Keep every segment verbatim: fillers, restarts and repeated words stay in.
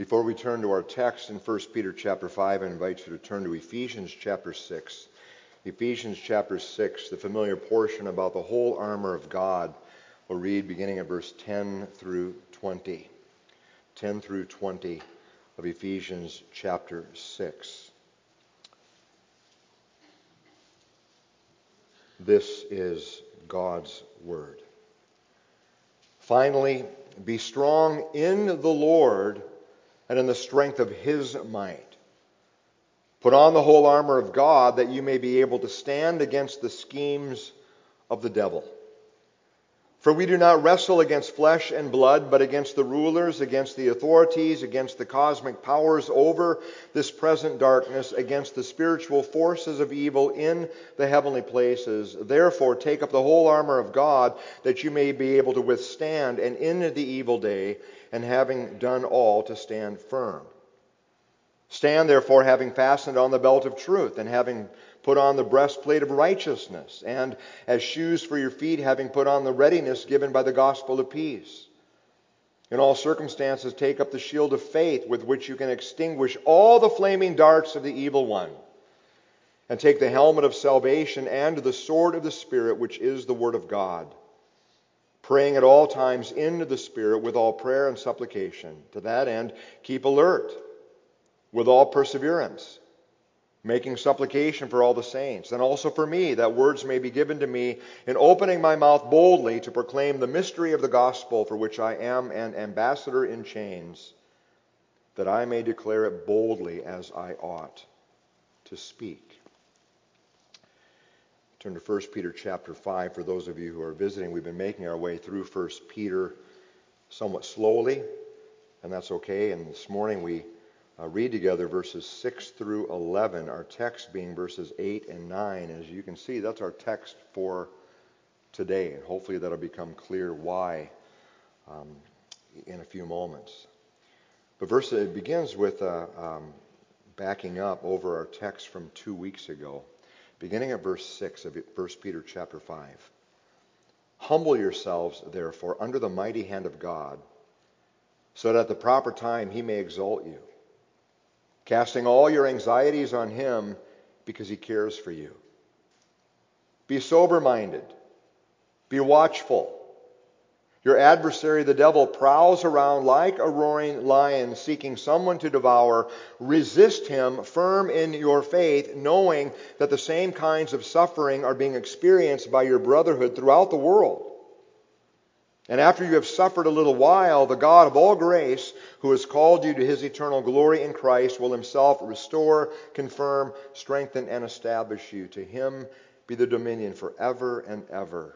Before we turn to our text in First Peter chapter five, I invite you to turn to Ephesians chapter six. Ephesians chapter six, the familiar portion about the whole armor of God. We'll read beginning at verse ten through twenty. ten through twenty of Ephesians chapter six. This is God's word. Finally, be strong in the Lord and in the strength of His might. Put on the whole armor of God that you may be able to stand against the schemes of the devil. For we do not wrestle against flesh and blood, but against the rulers, against the authorities, against the cosmic powers over this present darkness, against the spiritual forces of evil in the heavenly places. Therefore, take up the whole armor of God, that you may be able to withstand, and in the evil day, and having done all, to stand firm. Stand therefore, having fastened on the belt of truth, and having put on the breastplate of righteousness, and as shoes for your feet, having put on the readiness given by the gospel of peace. In all circumstances, take up the shield of faith, with which you can extinguish all the flaming darts of the evil one. And take the helmet of salvation and the sword of the Spirit, which is the word of God, praying at all times in the Spirit with all prayer and supplication. To that end, keep alert with all perseverance, making supplication for all the saints, and also for me, that words may be given to me in opening my mouth boldly to proclaim the mystery of the gospel, for which I am an ambassador in chains, that I may declare it boldly as I ought to speak. Turn to First Peter chapter five. For those of you who are visiting, we've been making our way through First Peter somewhat slowly, and that's okay. And this morning we Uh, read together verses six through eleven, our text being verses eight and nine. As you can see, that's our text for today, and hopefully that'll become clear why um, in a few moments. But verse it begins with uh, um, backing up over our text from two weeks ago, beginning at verse six of First Peter chapter five. Humble yourselves, therefore, under the mighty hand of God, so that at the proper time He may exalt you, casting all your anxieties on Him because He cares for you. Be sober-minded. Be watchful. Your adversary, the devil, prowls around like a roaring lion, seeking someone to devour. Resist him, firm in your faith, knowing that the same kinds of suffering are being experienced by your brotherhood throughout the world. And after you have suffered a little while, the God of all grace, who has called you to His eternal glory in Christ, will Himself restore, confirm, strengthen, and establish you. To Him be the dominion forever and ever.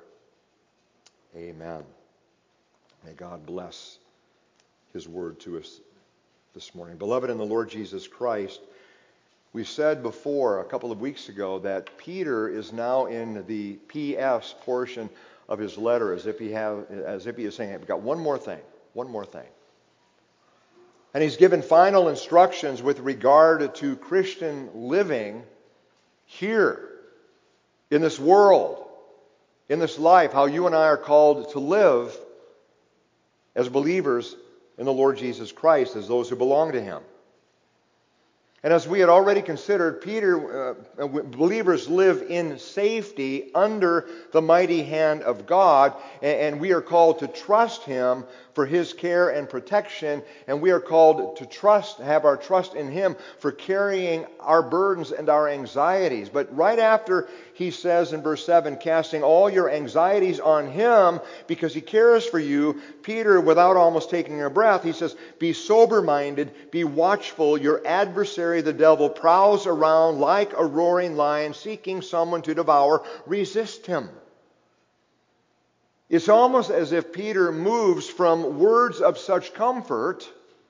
Amen. May God bless His word to us this morning. Beloved in the Lord Jesus Christ, we said before, a couple of weeks ago, that Peter is now in the P S portion of his letter, as if he have, as if he is saying, I've got one more thing, one more thing. And he's given final instructions with regard to Christian living here, in this world, in this life, how you and I are called to live as believers in the Lord Jesus Christ, as those who belong to Him. And as we had already considered, Peter, uh, believers live in safety under the mighty hand of God, and, and we are called to trust Him for His care and protection, and we are called to trust, have our trust in Him for carrying our burdens and our anxieties. But right after he says in verse seven, casting all your anxieties on Him because He cares for you, Peter, without almost taking a breath, he says, be sober-minded, be watchful. Your adversary, the devil, prowls around like a roaring lion, seeking someone to devour. Resist him. It's almost as if Peter moves from words of such comfort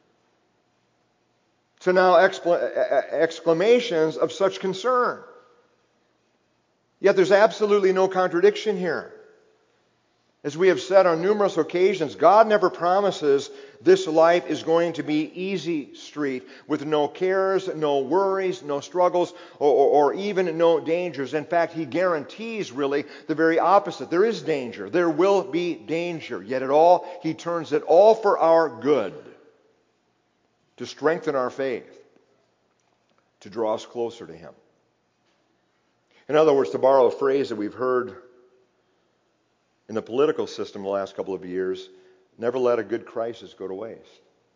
to now exclamations of such concern. Yet there's absolutely no contradiction here. As we have said on numerous occasions, God never promises this life is going to be easy street with no cares, no worries, no struggles, or, or, or even no dangers. In fact, He guarantees really the very opposite. There is danger. There will be danger. Yet at all, He turns it all for our good. to strengthen our faith, to draw us closer to Him. In other words, to borrow a phrase that we've heard in the political system the last couple of years, never let a good crisis go to waste.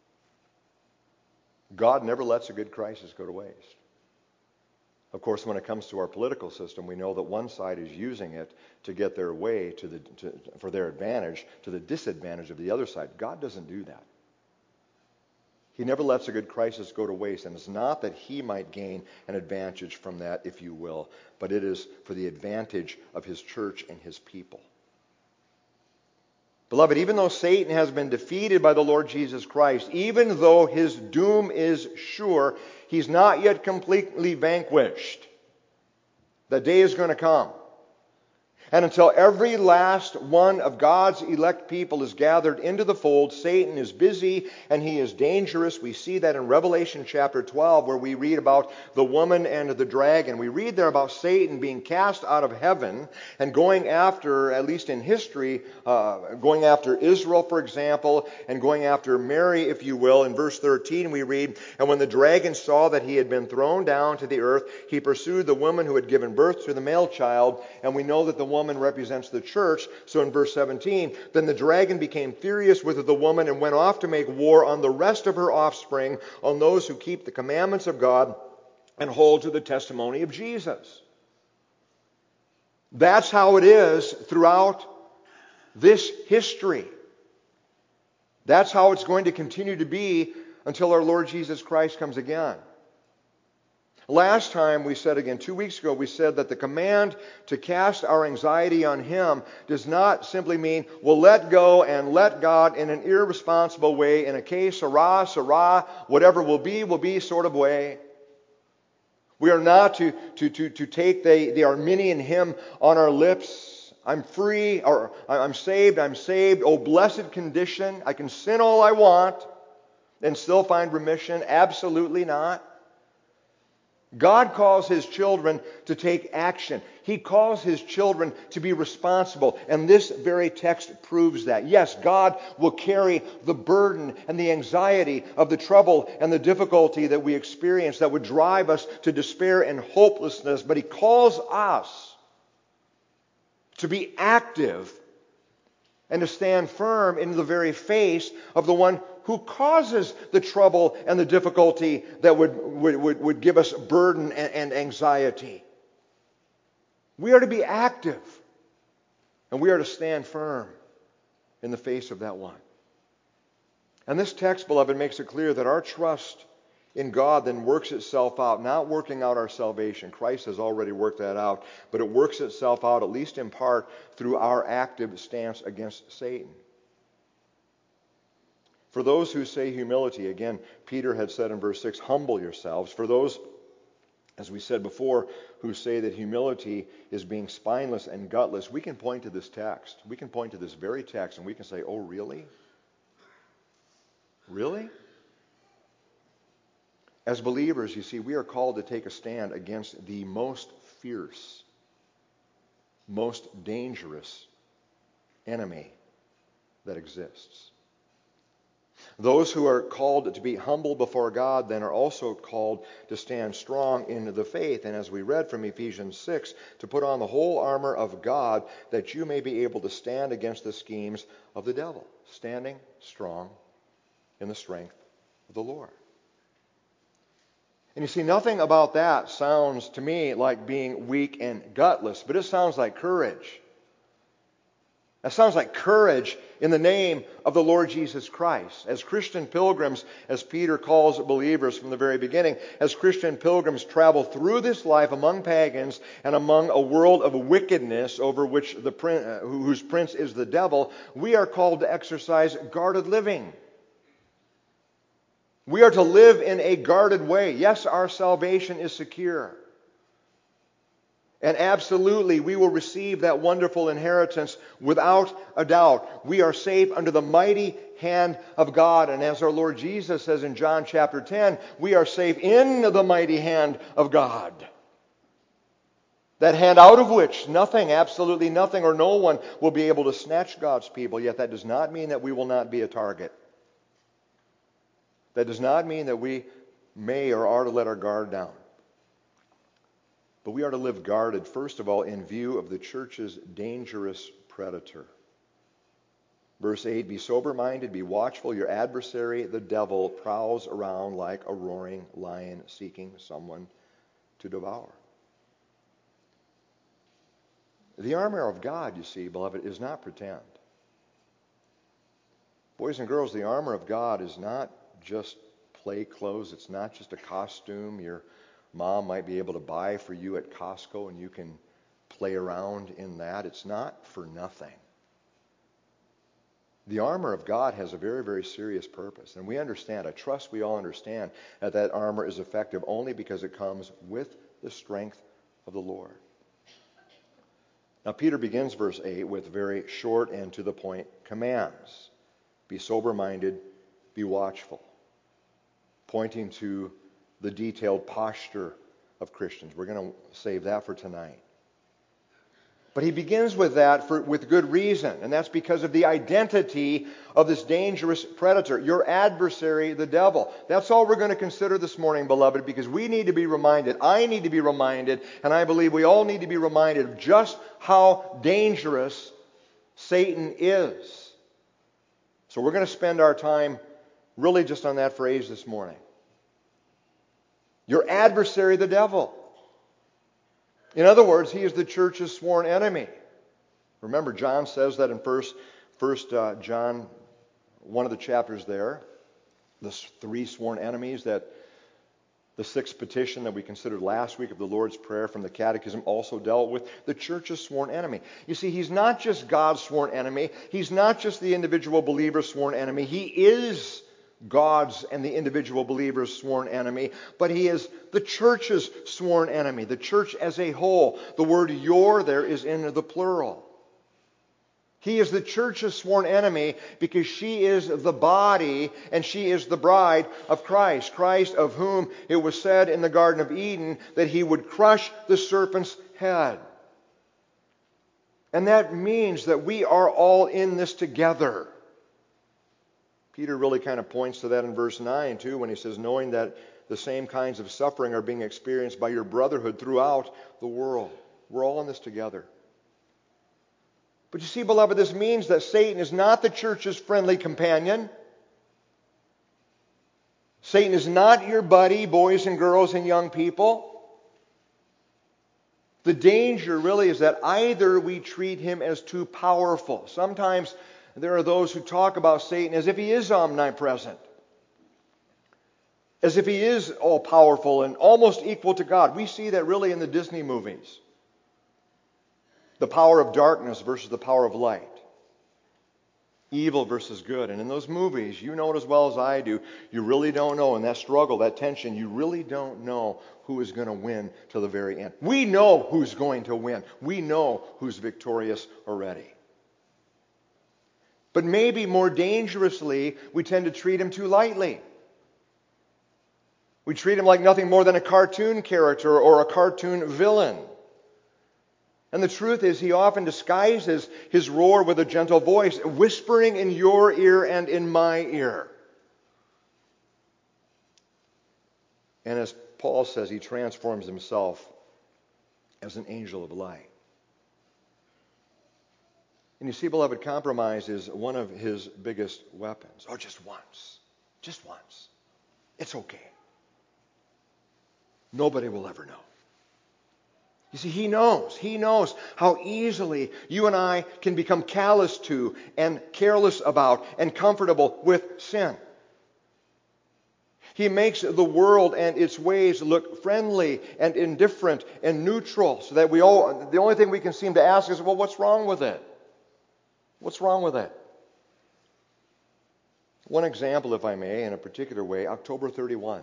God never lets a good crisis go to waste. Of course, when it comes to our political system, we know that one side is using it to get their way to the, to, for their advantage to the disadvantage of the other side. God doesn't do that. He never lets a good crisis go to waste, and it's not that He might gain an advantage from that, if you will, but it is for the advantage of His church and His people. Beloved, even though Satan has been defeated by the Lord Jesus Christ, even though his doom is sure, he's not yet completely vanquished. The day is going to come. And until every last one of God's elect people is gathered into the fold, Satan is busy and he is dangerous. We see that in Revelation chapter twelve, where we read about the woman and the dragon. We read there about Satan being cast out of heaven and going after, at least in history, uh, going after Israel, for example, and going after Mary, if you will. In verse thirteen we read, "And when the dragon saw that he had been thrown down to the earth, he pursued the woman who had given birth to the male child." And we know that the woman represents the church. So in verse seventeen, "Then the dragon became furious with the woman and went off to make war on the rest of her offspring, on those who keep the commandments of God and hold to the testimony of Jesus." That's how it is throughout this history. That's how it's going to continue to be until our Lord Jesus Christ comes again. Last time we said again, two weeks ago, we said that the command to cast our anxiety on Him does not simply mean we'll let go and let God in an irresponsible way, in a case, hurrah, sarah, whatever will be, will be sort of way. We are not to, to, to, to take the, the Arminian hymn on our lips. I'm free, or I'm saved, I'm saved. Oh, blessed condition. I can sin all I want and still find remission. Absolutely not. God calls His children to take action. He calls His children to be responsible. And this very text proves that. Yes, God will carry the burden and the anxiety of the trouble and the difficulty that we experience that would drive us to despair and hopelessness. But He calls us to be active and to stand firm in the very face of the one who causes the trouble and the difficulty that would, would, would, would give us burden and, and anxiety. We are to be active, and we are to stand firm in the face of that one. And this text, beloved, makes it clear that our trust in God then works itself out, not working out our salvation. Christ has already worked that out, but it works itself out, at least in part, through our active stance against Satan. For those who say humility, again, Peter had said in verse six, humble yourselves. For those, as we said before, who say that humility is being spineless and gutless, we can point to this text. We can point to this very text and we can say, oh, really? Really? As believers, you see, we are called to take a stand against the most fierce, most dangerous enemy that exists. Those who are called to be humble before God then are also called to stand strong in the faith. And as we read from Ephesians six, to put on the whole armor of God that you may be able to stand against the schemes of the devil. Standing strong in the strength of the Lord. And you see, nothing about that sounds to me like being weak and gutless, but it sounds like courage. That sounds like courage in the name of the Lord Jesus Christ. As Christian pilgrims, as Peter calls believers from the very beginning, as Christian pilgrims travel through this life among pagans and among a world of wickedness over which the prince, uh, whose prince is the devil, we are called to exercise guarded living. We are to live in a guarded way. Yes, our salvation is secure. And absolutely, we will receive that wonderful inheritance without a doubt. We are safe under the mighty hand of God. And as our Lord Jesus says in John chapter ten, we are safe in the mighty hand of God. That hand out of which nothing, absolutely nothing or no one will be able to snatch God's people. Yet that does not mean that we will not be a target. That does not mean that we may or are to let our guard down. But we are to live guarded, first of all, in view of the church's dangerous predator. Verse eight, be sober-minded, be watchful. Your adversary, the devil, prowls around like a roaring lion seeking someone to devour. The armor of God, you see, beloved, is not pretend. Boys and girls, the armor of God is not just play clothes. It's not just a costume your mom might be able to buy for you at Costco and you can play around in that. It's not for nothing. The armor of God has a very, very serious purpose. And we understand, I trust we all understand, that that armor is effective only because it comes with the strength of the Lord. Now, Peter begins verse eight with very short and to the point commands. Be sober-minded, be watchful. Pointing to the detailed posture of Christians. We're going to save that for tonight. But he begins with that for, with good reason, and that's because of the identity of this dangerous predator, your adversary, the devil. That's all we're going to consider this morning, beloved, because we need to be reminded, I need to be reminded, and I believe we all need to be reminded of just how dangerous Satan is. So we're going to spend our time really just on that phrase this morning. Your adversary, the devil. In other words, he is the church's sworn enemy. Remember, John says that in First, first uh, John, one of the chapters there, the three sworn enemies, that the sixth petition that we considered last week of the Lord's Prayer from the Catechism also dealt with the church's sworn enemy. You see, he's not just God's sworn enemy. He's not just the individual believer's sworn enemy. He is God's and the individual believer's sworn enemy, but he is the church's sworn enemy, the church as a whole. The word your there is in the plural. He is the church's sworn enemy because she is the body and she is the bride of Christ. Christ, of whom it was said in the Garden of Eden that he would crush the serpent's head. And that means that we are all in this together. Peter really kind of points to that in verse nine, too, when he says, knowing that the same kinds of suffering are being experienced by your brotherhood throughout the world. We're all in this together. But you see, beloved, this means that Satan is not the church's friendly companion. Satan is not your buddy, boys and girls and young people. The danger really is that either we treat him as too powerful. Sometimes there are those who talk about Satan as if he is omnipresent, as if he is all-powerful and almost equal to God. We see that really in the Disney movies. The power of darkness versus the power of light. Evil versus good. And in those movies, you know it as well as I do, you really don't know, in that struggle, that tension, you really don't know who is going to win to the very end. We know who's going to win. We know who's victorious already. But maybe more dangerously, we tend to treat him too lightly. We treat him like nothing more than a cartoon character or a cartoon villain. And the truth is, he often disguises his roar with a gentle voice, whispering in your ear and in my ear. And as Paul says, he transforms himself as an angel of light. And you see, beloved, compromise is one of his biggest weapons. Oh, just once. Just once. It's okay. Nobody will ever know. You see, he knows. He knows how easily you and I can become callous to and careless about and comfortable with sin. He makes the world and its ways look friendly and indifferent and neutral so that we all, the only thing we can seem to ask is, well, what's wrong with it? What's wrong with it? One example, if I may, in a particular way, October thirty-first.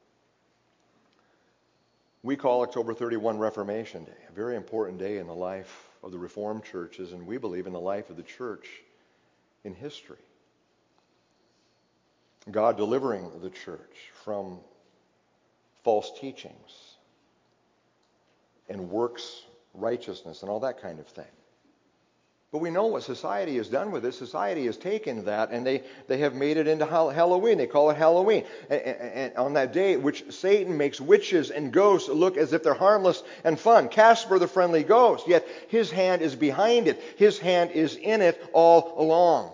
We call October thirty-first Reformation Day, a very important day in the life of the Reformed churches, and we believe in the life of the church in history. God delivering the church from false teachings and works righteousness and all that kind of thing. But we know what society has done with it. Society has taken that and they, they have made it into Halloween. They call it Halloween. And, and, and on that day, which Satan makes witches and ghosts look as if they're harmless and fun. Casper the friendly ghost, yet his hand is behind it. His hand is in it all along.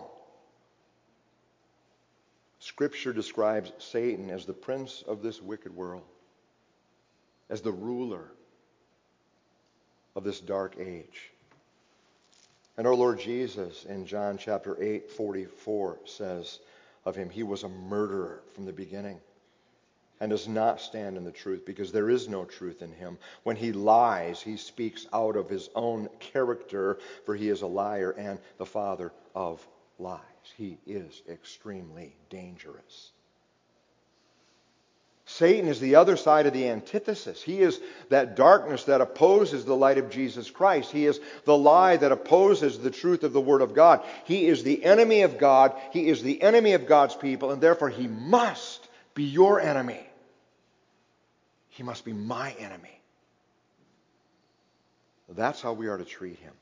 Scripture describes Satan as the prince of this wicked world, as the ruler of this dark age. And our Lord Jesus in John chapter eight, forty-four says of him, he was a murderer from the beginning and does not stand in the truth because there is no truth in him. When he lies, he speaks out of his own character, for he is a liar and the father of lies. He is extremely dangerous. Satan is the other side of the antithesis. He is that darkness that opposes the light of Jesus Christ. He is the lie that opposes the truth of the Word of God. He is the enemy of God. He is the enemy of God's people, and therefore he must be your enemy. He must be my enemy. That's how we are to treat him.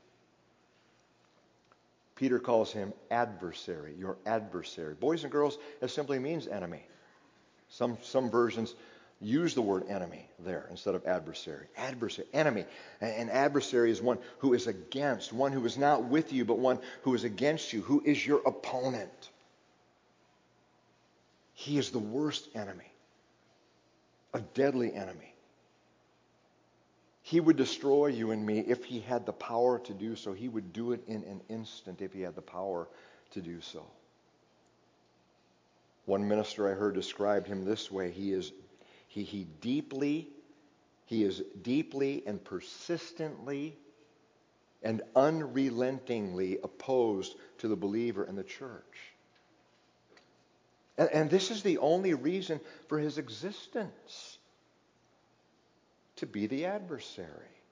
Peter calls him adversary, your adversary. Boys and girls, it simply means enemy. Some, some versions use the word enemy there instead of adversary. Adversary, enemy. An adversary is one who is against, one who is not with you, but one who is against you, who is your opponent. He is the worst enemy, a deadly enemy. He would destroy you and me if he had the power to do so. He would do it in an instant if he had the power to do so. One minister I heard described him this way. He is he, he deeply, he is deeply and persistently and unrelentingly opposed to the believer and the church. And, and this is the only reason for his existence. To be the adversary.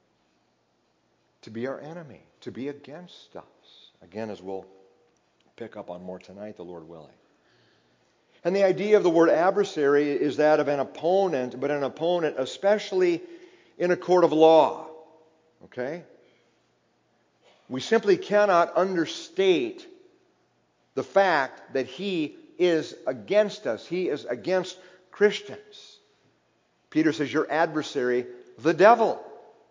To be our enemy. To be against us. Again, as we'll pick up on more tonight, the Lord willing. And the idea of the word adversary is that of an opponent, but an opponent especially in a court of law. Okay? We simply cannot understate the fact that he is against us. He is against Christians. Peter says, your adversary, the devil.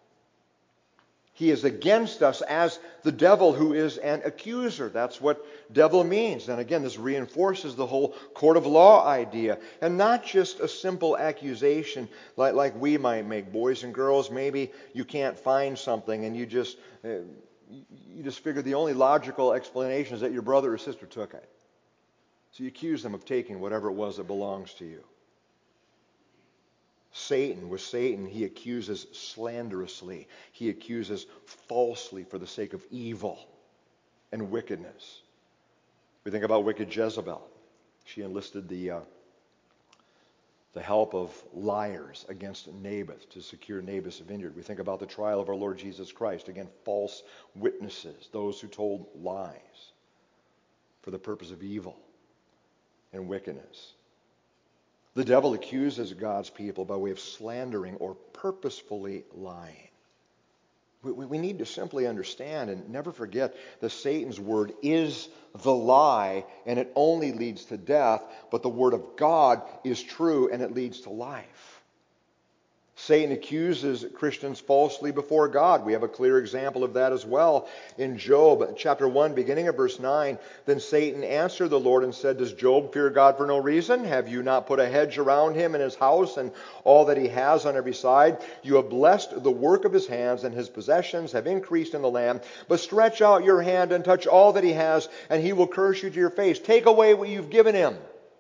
He is against us as the devil who is an accuser. That's what devil means. And again, this reinforces the whole court of law idea. And not just a simple accusation like, like we might make. Boys and girls, maybe you can't find something and you just, uh, you just figure the only logical explanation is that your brother or sister took it. So you accuse them of taking whatever it was that belongs to you. Satan, with Satan, he accuses slanderously. He accuses falsely for the sake of evil and wickedness. We think about wicked Jezebel. She enlisted the, uh, the help of liars against Naboth to secure Naboth's vineyard. We think about the trial of our Lord Jesus Christ. Again, false witnesses, those who told lies for the purpose of evil and wickedness. The devil accuses God's people by way of slandering or purposefully lying. We, we need to simply understand and never forget that Satan's word is the lie and it only leads to death, but the word of God is true and it leads to life. Satan accuses Christians falsely before God. We have a clear example of that as well in Job chapter one, beginning of verse nine. Then Satan answered the Lord and said, does Job fear God for no reason? Have you not put a hedge around him and his house and all that he has on every side? You have blessed the work of his hands, and his possessions have increased in the land. But stretch out your hand and touch all that he has, and he will curse you to your face. Take away what you've given him.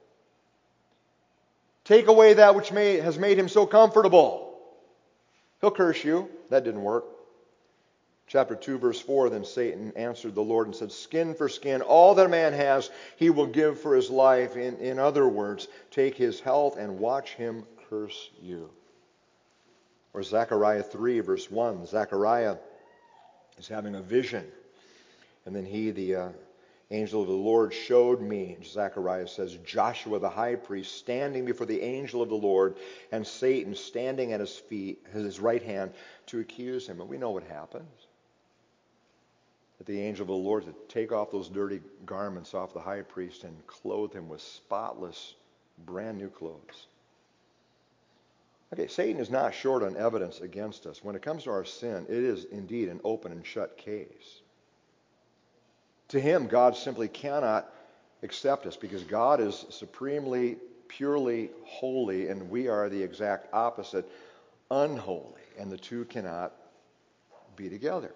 Take away that which may, has made him so comfortable. He'll curse you. That didn't work. Chapter two, verse four, then Satan answered the Lord and said, skin for skin, all that a man has, he will give for his life. In, in other words, take his health and watch him curse you. Or Zechariah three, verse one, Zechariah is having a vision. And then he, the uh, angel of the Lord, showed me, Zechariah says, Joshua the high priest standing before the angel of the Lord, and Satan standing at his feet, his right hand, to accuse him. And we know what happens. that the angel of the Lord to take off those dirty garments off the high priest and clothe him with spotless, brand new clothes. Okay, Satan is not short on evidence against us. When it comes to our sin, it is indeed an open and shut case. To him, God simply cannot accept us because God is supremely, purely holy, and we are the exact opposite, unholy, and the two cannot be together.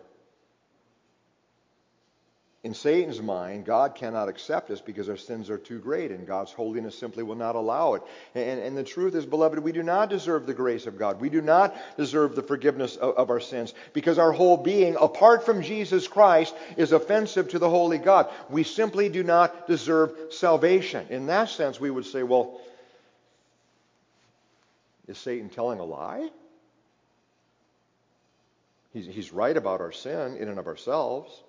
In Satan's mind, God cannot accept us because our sins are too great, and God's holiness simply will not allow it. And, and the truth is, beloved, we do not deserve the grace of God. We do not deserve the forgiveness of, of our sins because our whole being, apart from Jesus Christ, is offensive to the holy God. We simply do not deserve salvation. In that sense, we would say, well, is Satan telling a lie? He's, he's right about our sin in and of ourselves.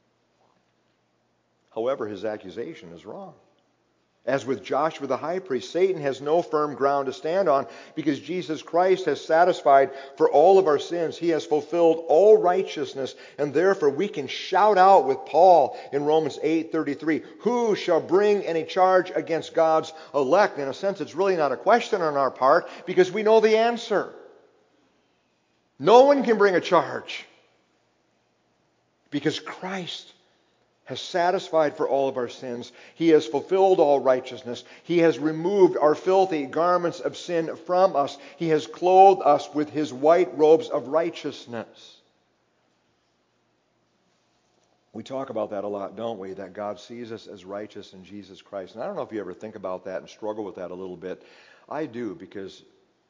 However, his accusation is wrong. As with Joshua the high priest, Satan has no firm ground to stand on because Jesus Christ has satisfied for all of our sins. He has fulfilled all righteousness, and therefore we can shout out with Paul in Romans eight thirty-three, who shall bring any charge against God's elect? In a sense, it's really not a question on our part because we know the answer. No one can bring a charge because Christ has satisfied for all of our sins. He has fulfilled all righteousness. He has removed our filthy garments of sin from us. He has clothed us with his white robes of righteousness. We talk about that a lot, don't we? That God sees us as righteous in Jesus Christ. And I don't know if you ever think about that and struggle with that a little bit. I do, because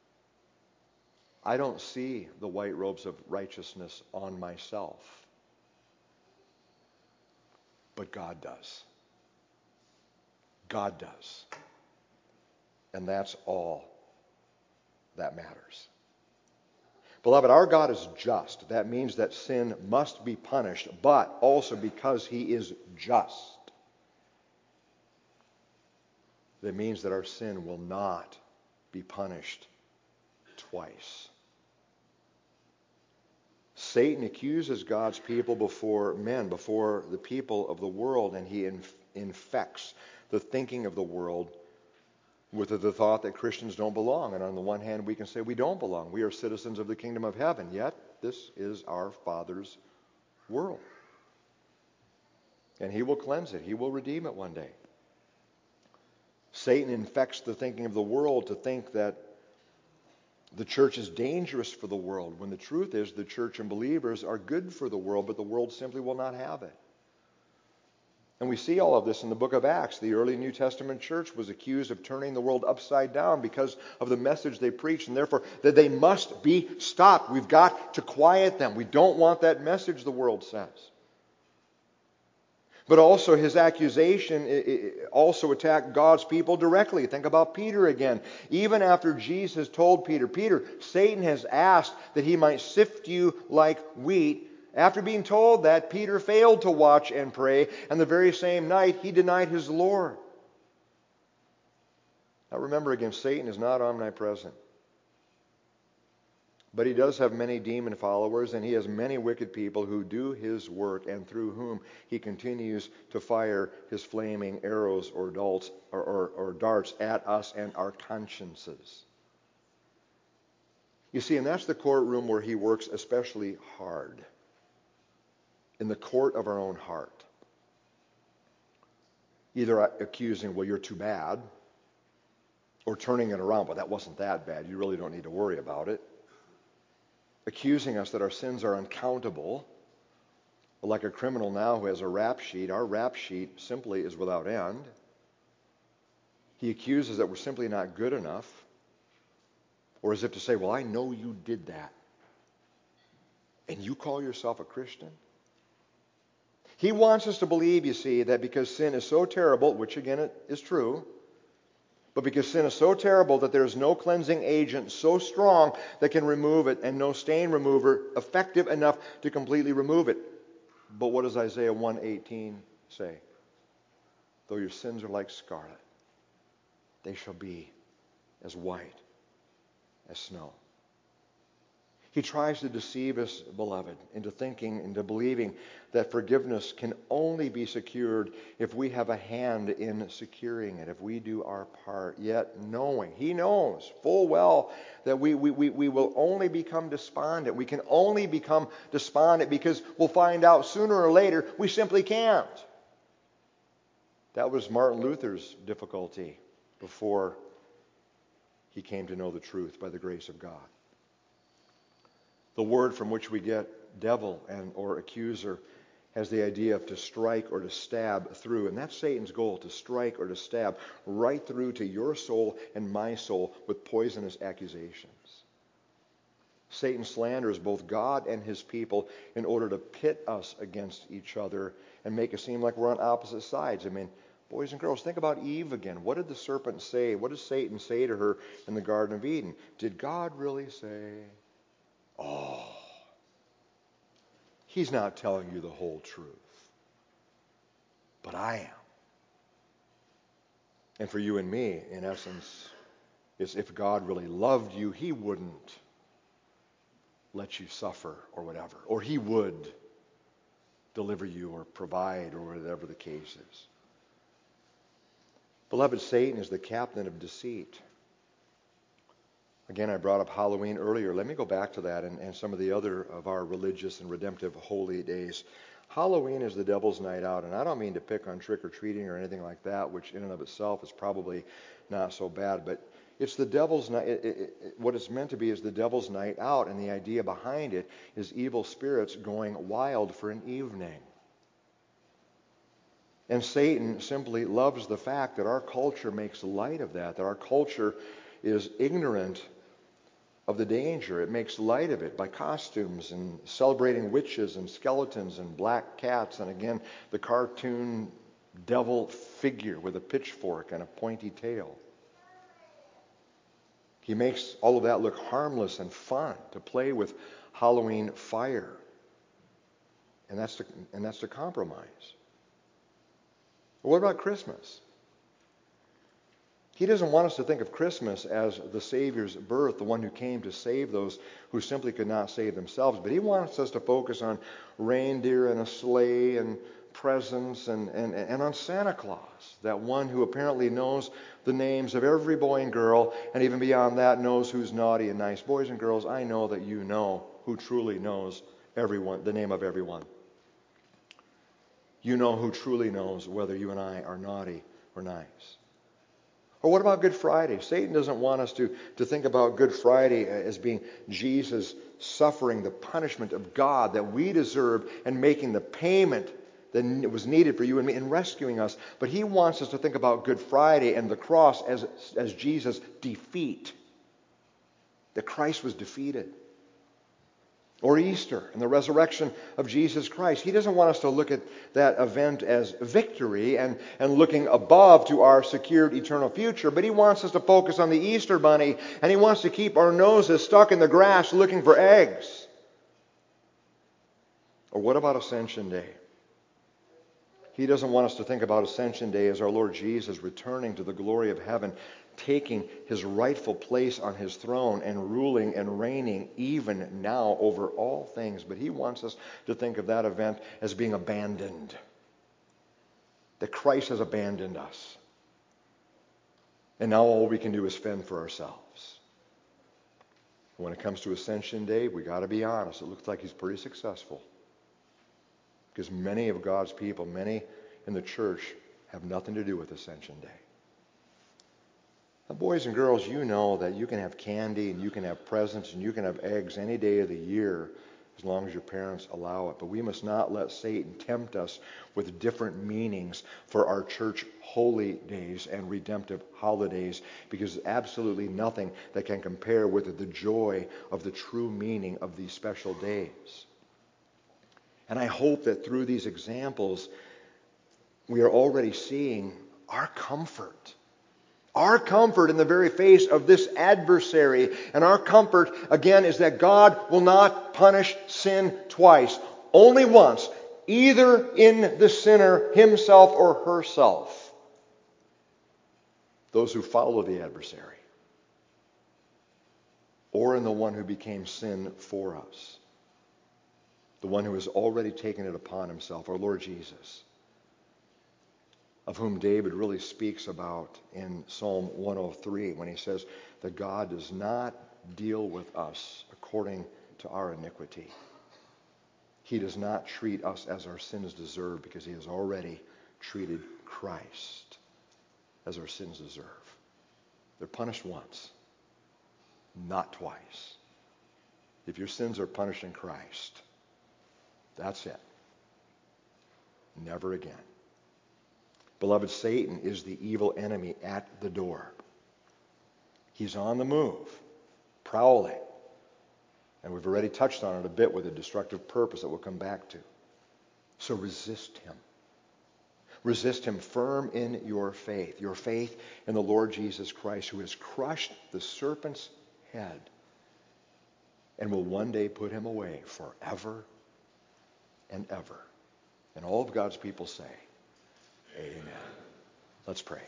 I don't see the white robes of righteousness on myself. But God does. God does. And that's all that matters. Beloved, our God is just. That means that sin must be punished, but also because he is just, that means that our sin will not be punished twice. Satan accuses God's people before men, before the people of the world, and he inf- infects the thinking of the world with the thought that Christians don't belong. And on the one hand, we can say we don't belong. We are citizens of the kingdom of heaven, yet this is our Father's world. And he will cleanse it. He will redeem it one day. Satan infects the thinking of the world to think that the church is dangerous for the world, when the truth is the church and believers are good for the world, but the world simply will not have it. And we see all of this in the book of Acts. The early New Testament church was accused of turning the world upside down because of the message they preached, and therefore that they must be stopped. We've got to quiet them. We don't want that message, the world says. But also his accusation also attacked God's people directly. Think about Peter again. Even after Jesus told Peter, Peter, Satan has asked that he might sift you like wheat. After being told that, Peter failed to watch and pray, and the very same night he denied his Lord. Now remember again, Satan is not omnipresent. But he does have many demon followers, and he has many wicked people who do his work and through whom he continues to fire his flaming arrows or darts, or, or, or darts at us and our consciences. You see, and that's the courtroom where he works especially hard. In the court of our own heart. Either accusing, well, you're too bad, or turning it around, but that wasn't that bad. You really don't need to worry about it. Accusing us that our sins are uncountable. Like a criminal now who has a rap sheet, our rap sheet simply is without end. He accuses that we're simply not good enough. Or as if to say, well, I know you did that. And you call yourself a Christian? He wants us to believe, you see, that because sin is so terrible, which again it is true, but because sin is so terrible that there is no cleansing agent so strong that can remove it, and no stain remover effective enough to completely remove it. But what does Isaiah one eighteen say? Though your sins are like scarlet, they shall be as white as snow. He tries to deceive us, beloved, into thinking, into believing that forgiveness can only be secured if we have a hand in securing it, if we do our part. Yet knowing, he knows full well that we, we, we, we will only become despondent. We can only become despondent because we'll find out sooner or later we simply can't. That was Martin Luther's difficulty before he came to know the truth by the grace of God. The word from which we get devil and or accuser has the idea of to strike or to stab through. And that's Satan's goal, to strike or to stab right through to your soul and my soul with poisonous accusations. Satan slanders both God and his people in order to pit us against each other and make it seem like we're on opposite sides. I mean, boys and girls, think about Eve again. What did the serpent say? What did Satan say to her in the Garden of Eden? Did God really say? Oh, he's not telling you the whole truth. But I am. And for you and me, in essence, is if God really loved you, he wouldn't let you suffer or whatever. Or he would deliver you or provide or whatever the case is. Beloved, Satan is the captain of deceit. Again, I brought up Halloween earlier. Let me go back to that and, and some of the other of our religious and redemptive holy days. Halloween is the devil's night out, and I don't mean to pick on trick-or-treating or anything like that, which in and of itself is probably not so bad, but it's the devil's night. It, it, it, what it's meant to be is the devil's night out, and the idea behind it is evil spirits going wild for an evening. And Satan simply loves the fact that our culture makes light of that, that our culture is ignorant of the danger. It makes light of it by costumes and celebrating witches and skeletons and black cats, and again, the cartoon devil figure with a pitchfork and a pointy tail. He makes all of that look harmless and fun to play with Halloween fire. And that's the, and that's the compromise. But what about Christmas? He doesn't want us to think of Christmas as the Savior's birth, the one who came to save those who simply could not save themselves. But he wants us to focus on reindeer and a sleigh and presents and, and, and on Santa Claus, that one who apparently knows the names of every boy and girl, and even beyond that knows who's naughty and nice. Boys and girls, I know that you know who truly knows everyone, the name of everyone. You know who truly knows whether you and I are naughty or nice. Or what about Good Friday? Satan doesn't want us to, to think about Good Friday as being Jesus suffering the punishment of God that we deserved and making the payment that was needed for you and me in rescuing us. But he wants us to think about Good Friday and the cross as, as Jesus' defeat. That Christ was defeated. Or Easter and the resurrection of Jesus Christ. He doesn't want us to look at that event as victory and, and looking above to our secured eternal future, but he wants us to focus on the Easter bunny, and he wants to keep our noses stuck in the grass looking for eggs. Or what about Ascension Day? He doesn't want us to think about Ascension Day as our Lord Jesus returning to the glory of heaven, taking his rightful place on his throne and ruling and reigning even now over all things. But he wants us to think of that event as being abandoned. That Christ has abandoned us. And now all we can do is fend for ourselves. When it comes to Ascension Day, we got to be honest. It looks like he's pretty successful. Because many of God's people, many in the church, have nothing to do with Ascension Day. Now, boys and girls, you know that you can have candy and you can have presents and you can have eggs any day of the year as long as your parents allow it. But we must not let Satan tempt us with different meanings for our church holy days and redemptive holidays, because there's absolutely nothing that can compare with the joy of the true meaning of these special days. And I hope that through these examples, we are already seeing our comfort. Our comfort in the very face of this adversary. And our comfort, again, is that God will not punish sin twice. Only once. Either in the sinner himself or herself. Those who follow the adversary. or in the one who became sin for us, the one who has already taken it upon himself, our Lord Jesus, of whom David really speaks about in Psalm one oh three when he says that God does not deal with us according to our iniquity. He does not treat us as our sins deserve because he has already treated Christ as our sins deserve. They're punished once, not twice. If your sins are punished in Christ, that's it. Never again. Beloved, Satan is the evil enemy at the door. He's on the move, prowling. And we've already touched on it a bit with a destructive purpose that we'll come back to. So resist him. Resist him firm in your faith, your faith in the Lord Jesus Christ, who has crushed the serpent's head and will one day put him away forever and ever. And all of God's people say, amen. Let's pray.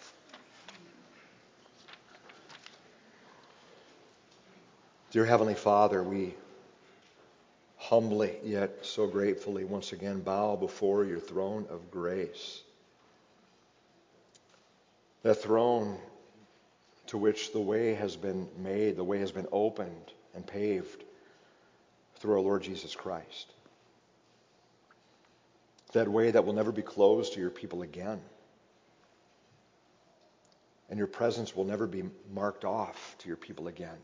Dear Heavenly Father, we humbly yet so gratefully once again bow before your throne of grace. That throne to which the way has been made, the way has been opened and paved through our Lord Jesus Christ. That way that will never be closed to your people again. And your presence will never be marked off to your people again.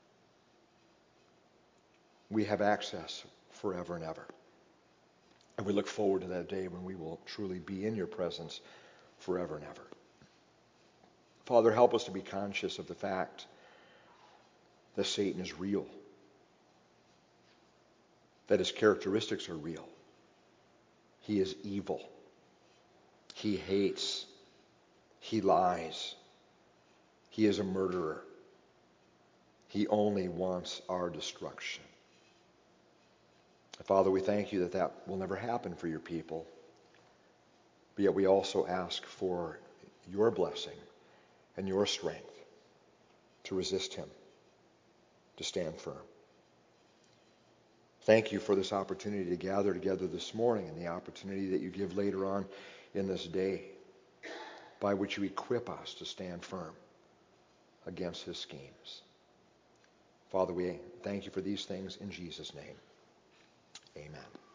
We have access forever and ever. And we look forward to that day when we will truly be in your presence forever and ever. Father, help us to be conscious of the fact that Satan is real, that his characteristics are real. He is evil. He hates. He lies. He is a murderer. He only wants our destruction. Father, we thank you that that will never happen for your people. But yet we also ask for your blessing and your strength to resist him, to stand firm. Thank you for this opportunity to gather together this morning and the opportunity that you give later on in this day by which you equip us to stand firm against his schemes. Father, we thank you for these things in Jesus' name. Amen.